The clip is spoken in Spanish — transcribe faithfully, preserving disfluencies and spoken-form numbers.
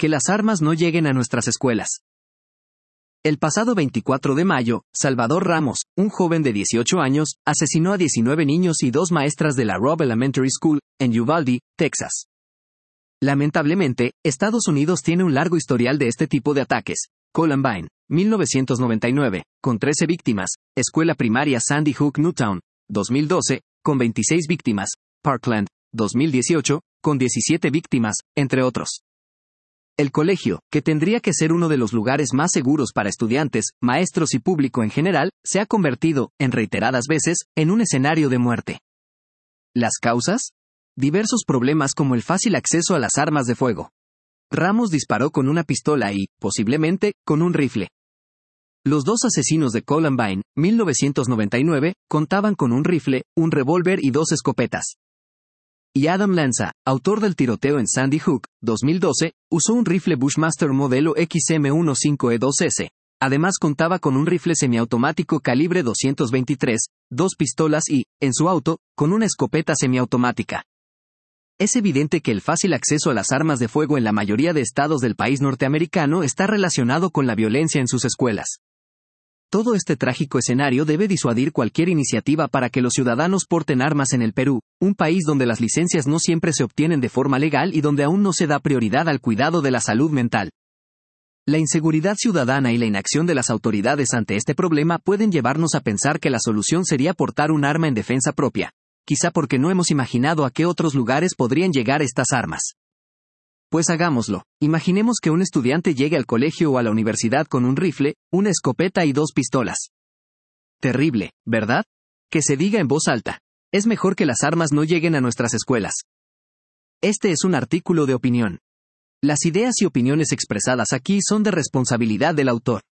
que las armas no lleguen a nuestras escuelas. El pasado veinticuatro de mayo, Salvador Ramos, un joven de dieciocho años, asesinó a diecinueve niños y dos maestras de la Robb Elementary School, en Uvalde, Texas. Lamentablemente, Estados Unidos tiene un largo historial de este tipo de ataques. Columbine, mil novecientos noventa y nueve, con trece víctimas. Escuela primaria Sandy Hook Newtown, dos mil doce, con veintiséis víctimas. Parkland, dos mil dieciocho, con diecisiete víctimas, entre otros. El colegio, que tendría que ser uno de los lugares más seguros para estudiantes, maestros y público en general, se ha convertido, en reiteradas veces, en un escenario de muerte. ¿Las causas? Diversos problemas como el fácil acceso a las armas de fuego. Ramos disparó con una pistola y, posiblemente, con un rifle. Los dos asesinos de Columbine, mil novecientos noventa y nueve, contaban con un rifle, un revólver y dos escopetas. Y Adam Lanza, autor del tiroteo en Sandy Hook, dos mil doce, usó un rifle Bushmaster modelo X M quince E dos S. Además contaba con un rifle semiautomático calibre doscientos veintitrés, dos pistolas y, en su auto, con una escopeta semiautomática. Es evidente que el fácil acceso a las armas de fuego en la mayoría de estados del país norteamericano está relacionado con la violencia en sus escuelas. Todo este trágico escenario debe disuadir cualquier iniciativa para que los ciudadanos porten armas en el Perú, un país donde las licencias no siempre se obtienen de forma legal y donde aún no se da prioridad al cuidado de la salud mental. La inseguridad ciudadana y la inacción de las autoridades ante este problema pueden llevarnos a pensar que la solución sería portar un arma en defensa propia, quizá porque no hemos imaginado a qué otros lugares podrían llegar estas armas. Pues hagámoslo. Imaginemos que un estudiante llegue al colegio o a la universidad con un rifle, una escopeta y dos pistolas. Terrible, ¿verdad? Que se diga en voz alta. Es mejor que las armas no lleguen a nuestras escuelas. Este es un artículo de opinión. Las ideas y opiniones expresadas aquí son de responsabilidad del autor.